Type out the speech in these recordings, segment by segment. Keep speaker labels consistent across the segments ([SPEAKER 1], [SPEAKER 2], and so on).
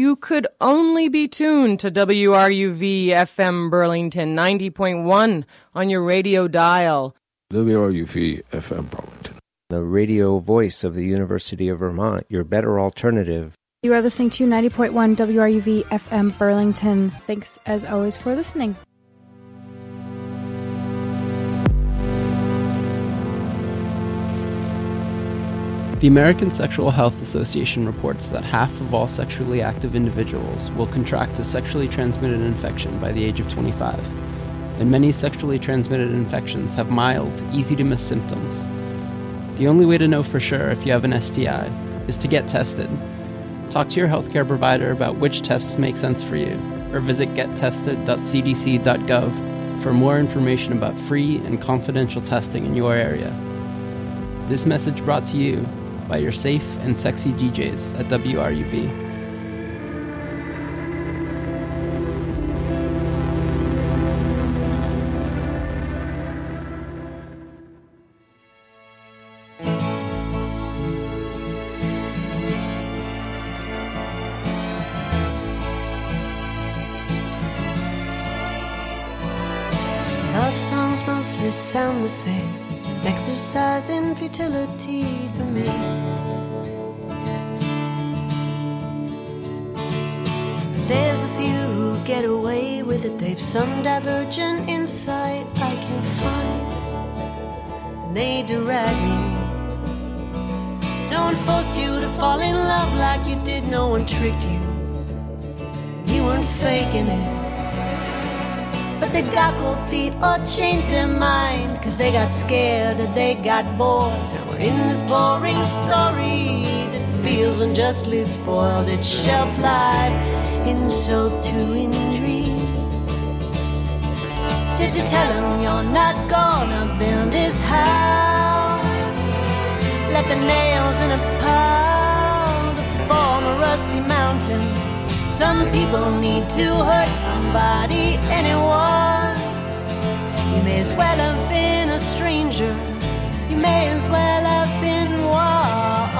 [SPEAKER 1] you could only be tuned to WRUV FM Burlington 90.1 on your radio dial.
[SPEAKER 2] WRUV FM Burlington,
[SPEAKER 3] the radio voice of the University of Vermont, your better alternative.
[SPEAKER 4] You are listening to 90.1 WRUV FM Burlington. Thanks, as always, for listening.
[SPEAKER 5] The American Sexual Health Association reports that half of all sexually active individuals will contract a sexually transmitted infection by the age of 25, and many sexually transmitted infections have mild, easy-to-miss symptoms. The only way to know for sure if you have an STI is to get tested. Talk to your healthcare provider about which tests make sense for you, or visit gettested.cdc.gov for more information about free and confidential testing in your area. This message brought to you by your safe and sexy DJs at WRUV.
[SPEAKER 6] Love songs mostly sound the same. Exercise in futility for me. There's a few who get away with it. They've some divergent insight I can find, and they direct me. No one forced you to fall in love like you did. No one tricked you. You weren't faking it. But they got cold feet or changed their mind, 'cause they got scared or they got bored. Now we're in this boring story that feels unjustly spoiled. Its shelf life insult to injury. Did you tell him you're not gonna build his house? Let the nails in a pile to form a rusty mountain. Some people need to hurt somebody, anyone. You may as well have been a stranger. You may as well have been one.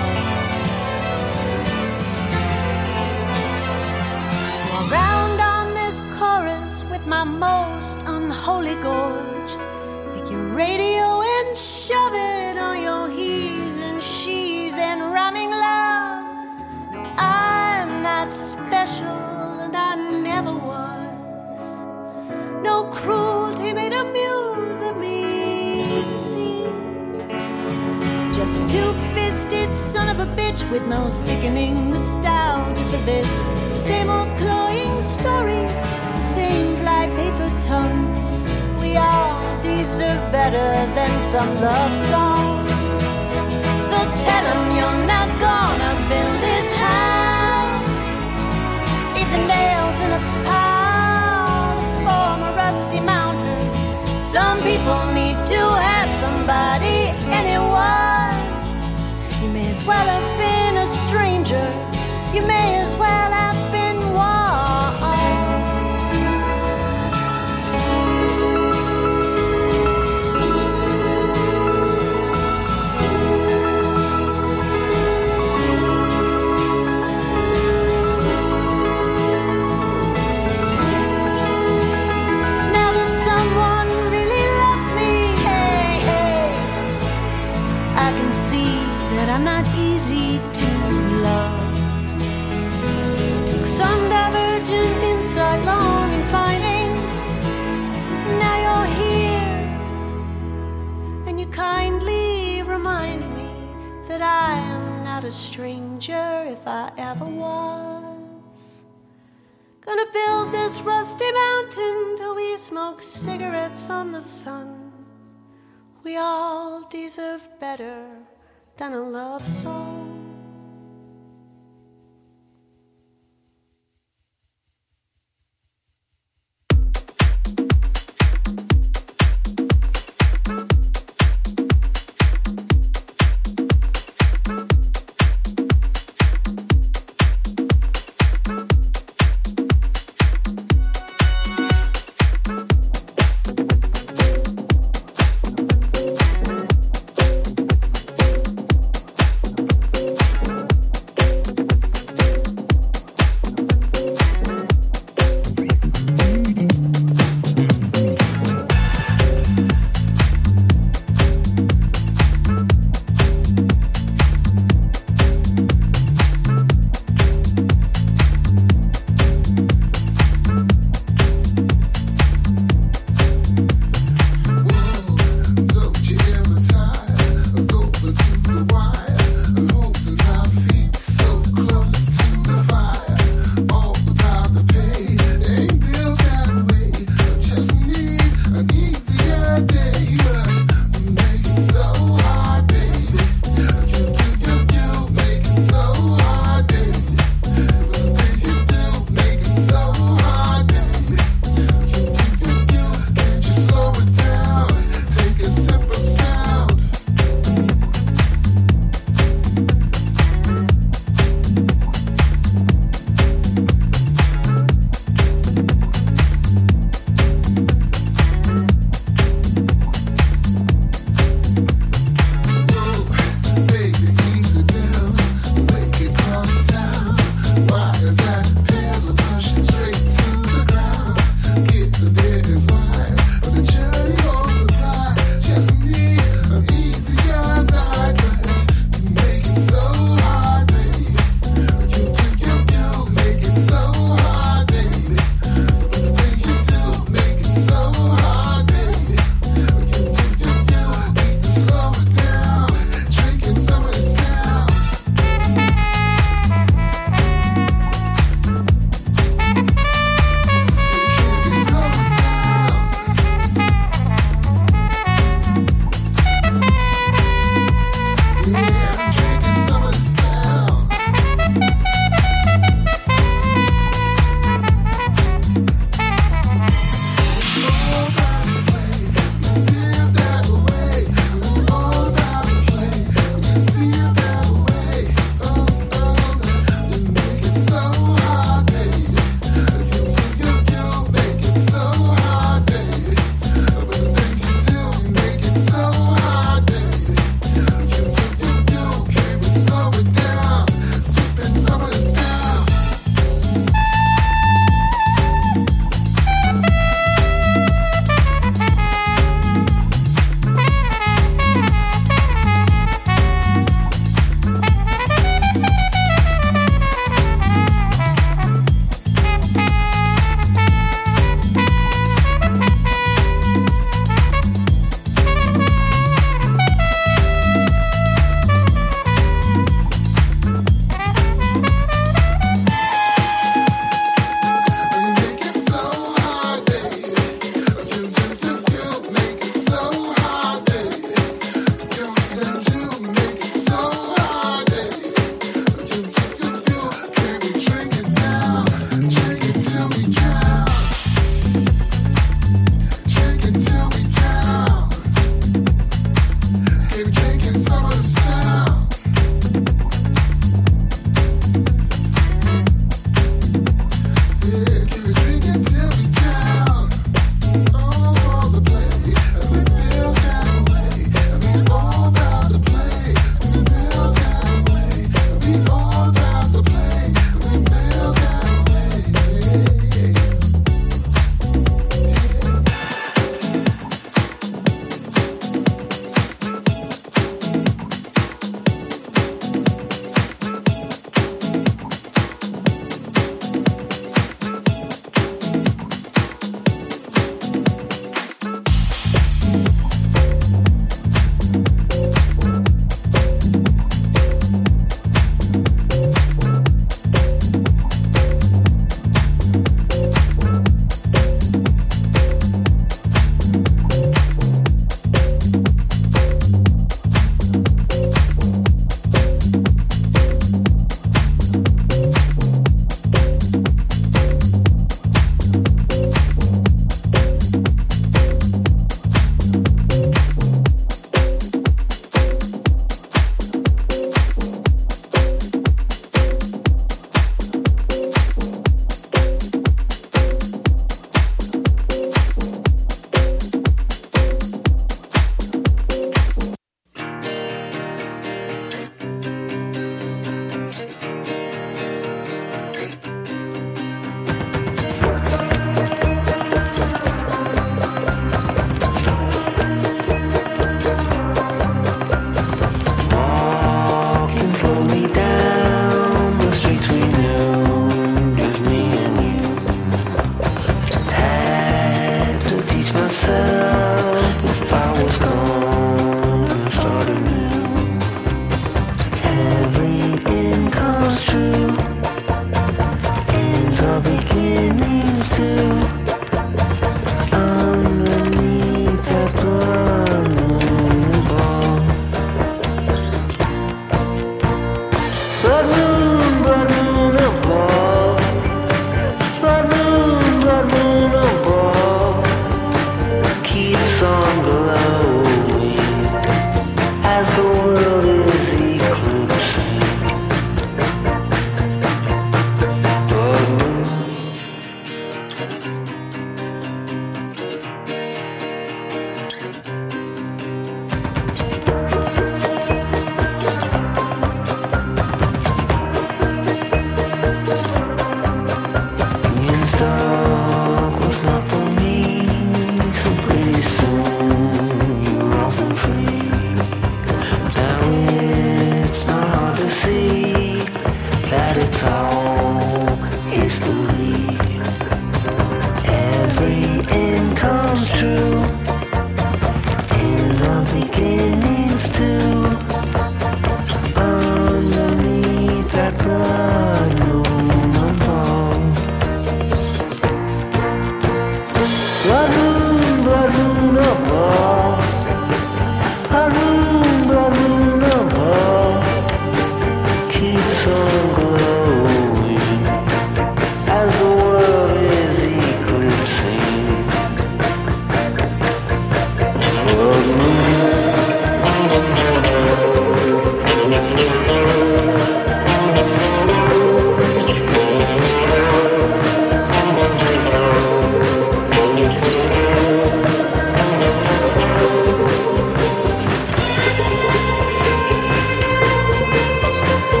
[SPEAKER 6] So I'll round on this chorus with my most unholy gorge. Take your radio and shove it on your he's and she's and rhyming love. No, I'm not special and I never was. No cruelty made a muse of me, see. Just a two-fisted son of a bitch with no sickening nostalgia for this same old cloying story, the same flypaper tongues. We all deserve better than some love song. So tell him you're not gonna build his house. Leave the nails in a pile to form a rusty mountain. Some people need to have somebody, anyone. You may as well have been a stranger. You may as well have been one. Now that someone really loves me, hey, hey, I can see that I'm not easy to love. Took some divergent insight, long and finding. Now you're here, and you kindly remind me that I am not a stranger if I ever was. Gonna build this rusty mountain till we smoke cigarettes on the sun. We all deserve better than a love song.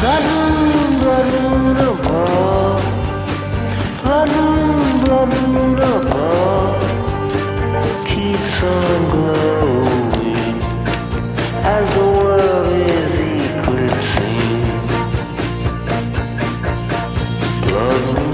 [SPEAKER 7] Keeps on glowing as the world is eclipsing. Love.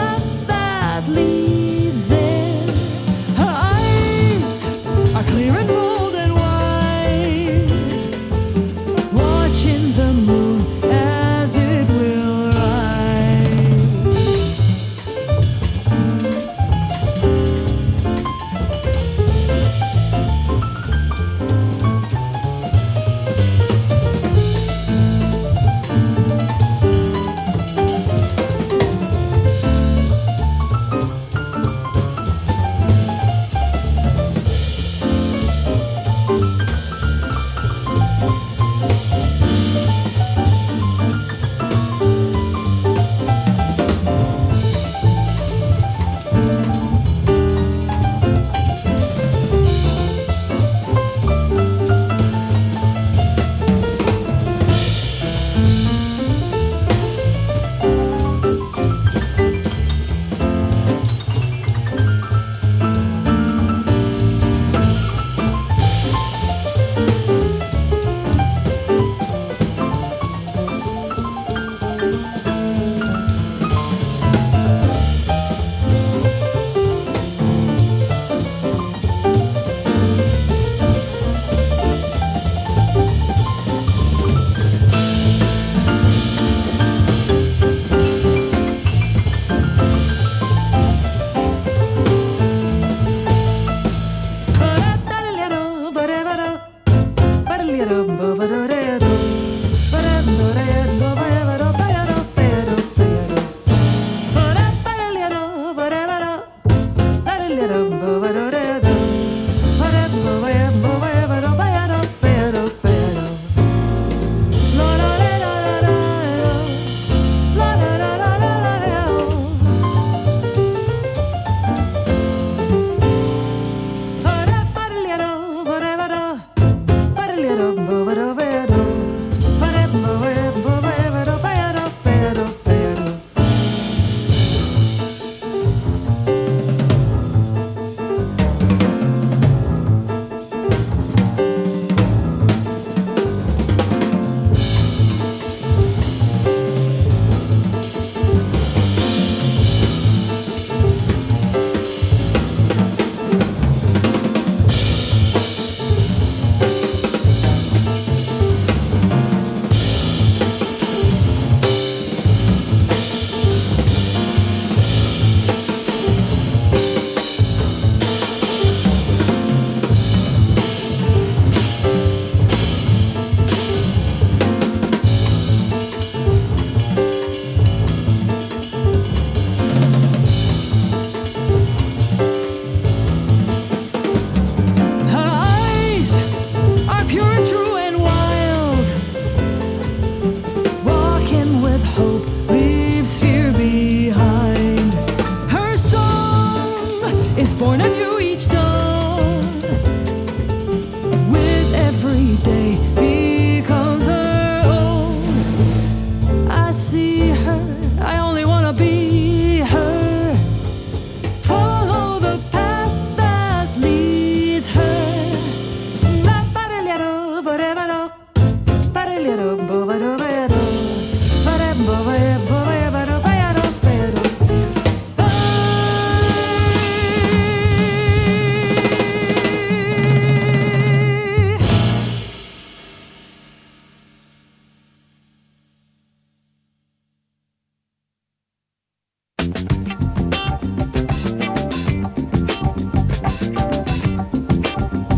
[SPEAKER 8] Clear and